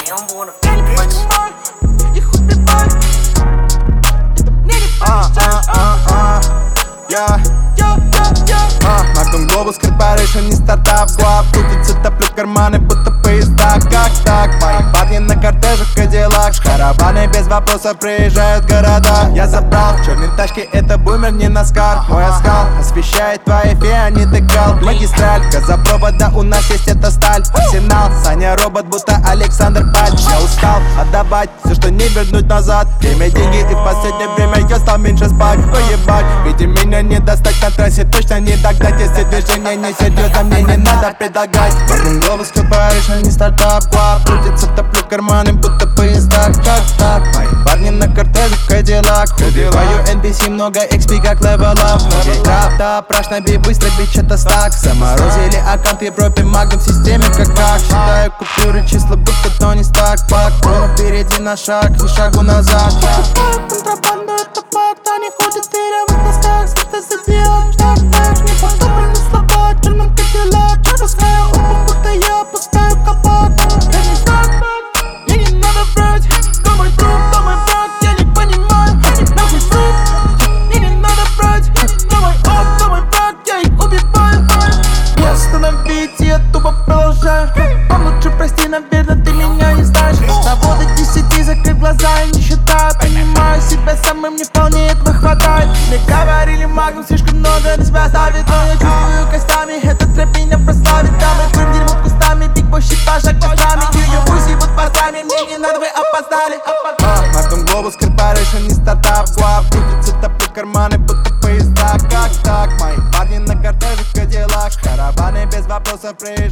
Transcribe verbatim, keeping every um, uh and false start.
Их убивай. Мне не помешаешь. Я Magnum Globus Corporation, не стартап, глав. Крутится, топлю карманы, будто поезда. Как так? Мои парни на кортежах Кадиллак. Караваны без вопросов приезжают в города. Я забрал черные тачки, это бумер, не наскар. Мой оскал освещает твои фе, а не декал. Магистраль, газопровода, у нас есть эта сталь. Арсенал, Саня робот, будто Александр Пальч. Я устал отдавать все, что не вернуть назад. Время, деньги, и в последнее время я стал меньше спать. Поебать, ведь меня не достать на трассе, точно не догнать. Если движение не серьезно, мне не надо предлагать. Magnum Globus Corporation, не стартап, глав. Крутится, топлю карманы, будто поезда. Как так? Мои парни на кортежах Кадиллак. Убиваю эн пи си, много икс пи, как level up. Окей, правда, праш наби, быстро бич, это стак. Заморозили аккаунт в Европе, Magnum в системе, как как. Считаю купюры, числа, будто Тони Старк. Пак, но впереди на шаг, и шагу назад. Контрабанда, это факт, они ходят в дырявых носках. Света заделом, ждать знаешь, не подобраны слова. Черным Кадиллак, опускаю обувь, будто я опускаю капот. Я не знаю, мне не надо врать. Кто мой друг, кто мой враг, я не понимаю. Нахуй срок, мне не надо врать. Кто мой об, кто мой враг, я их убиваю. Не остановить, я тупо продолжаю. Вам лучше прости, наверное, ты меня не знаешь. С того до десяти закрыв глаза и не считаю. Понимаю себя самым, не вполне этого хватает. Мне говорили, Magnum слишком много на себя ставит. Но я чувствую костями, этот рэп меня прославит. Да, мы крым дерьмо кустами, биг бой счета, шаг по сами. Ее пусть вот постами, мне не надо, вы опоздали. Magnum Globus Corporation, не стартап, глав. Крутится, топлю карманы, будто поезда. Как так? Мои парни на кортежах Кадиллак. Караваны без вопросов приезжают.